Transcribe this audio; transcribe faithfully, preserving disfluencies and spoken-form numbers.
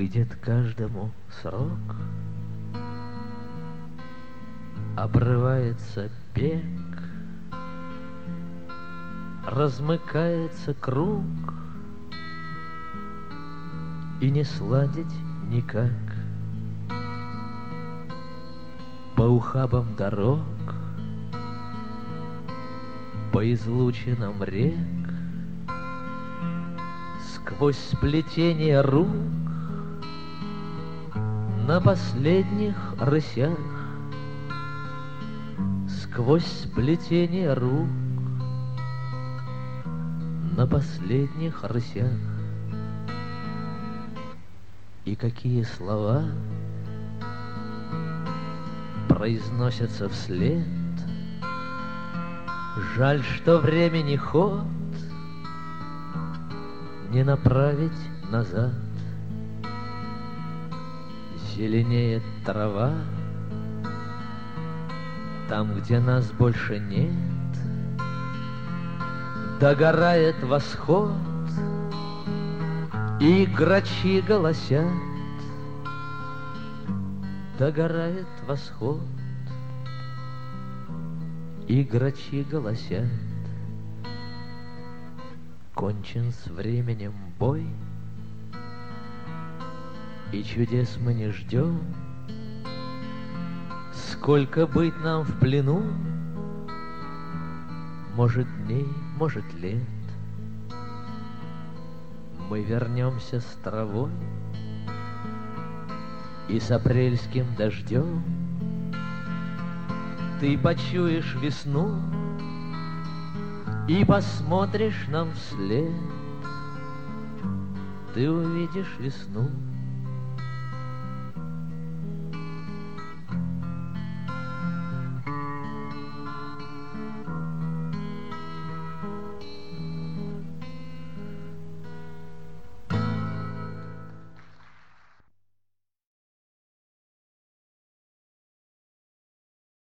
Выйдет каждому срок, обрывается бег, размыкается круг, и не сладить никак. По ухабам дорог, по излучинам рек, сквозь сплетение рук, на последних рысях, сквозь сплетение рук, на последних рысях. И какие слова произносятся вслед. Жаль, что времени ход не направить назад. Зеленеет трава там, где нас больше нет. Догорает восход, и грачи голосят. Догорает восход, и грачи голосят. Кончен с временем бой, и чудес мы не ждем. Сколько быть нам в плену, может дней, может лет. Мы вернемся с травой и с апрельским дождем. Ты почуешь весну и посмотришь нам вслед. Ты увидишь весну